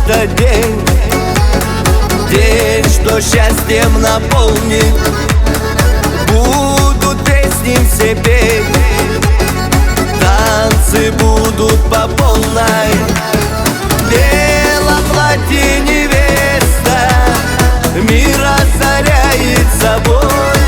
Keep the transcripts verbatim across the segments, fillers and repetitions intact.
этот день, день, что счастьем наполнит. Будут песни все петь, танцы будут по полной. Белом платье невеста мир озаряет собой.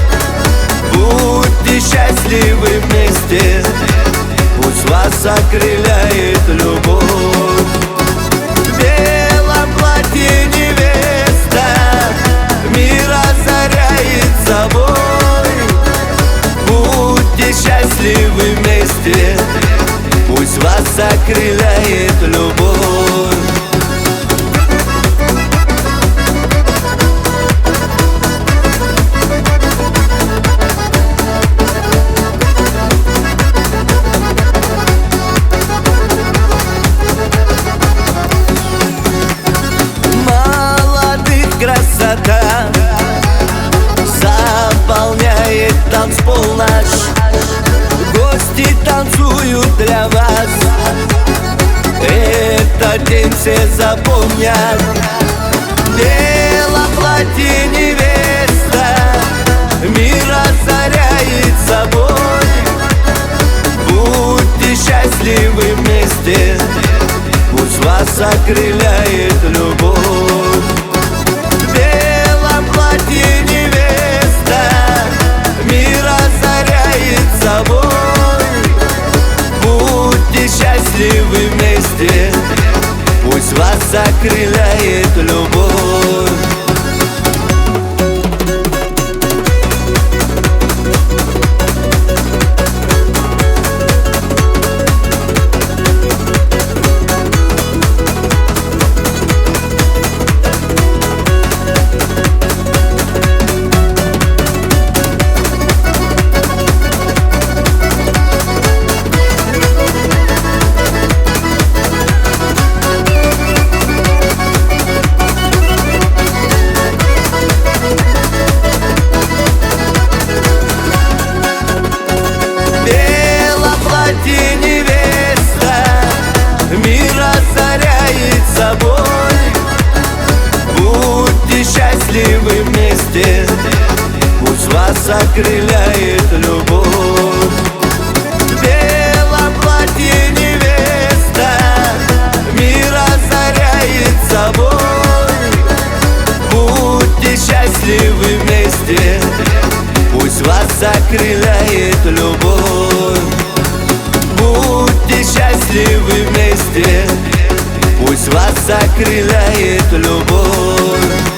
Будьте счастливы вместе, пусть вас окрыляет любовь. В белом платье невеста мир озаряет собой. Будьте счастливы вместе, пусть вас окрыляет любовь. Красота заполняет танцпол наш. Гости танцуют для вас, этот день все запомнят. В белом платье невеста мир озаряет собой. Будьте счастливы вместе, пусть вас окрыляет любовь. В белом платье невеста мир озаряет собой. Будьте счастливы вместе, пусть вас окрыляет любовь. Будьте счастливы вместе, пусть вас окрыляет любовь. В белом платье невеста мир озаряет собой. Будьте счастливы вместе, пусть вас окрыляет любовь. Будьте счастливы вместе, пусть вас окрыляет любовь.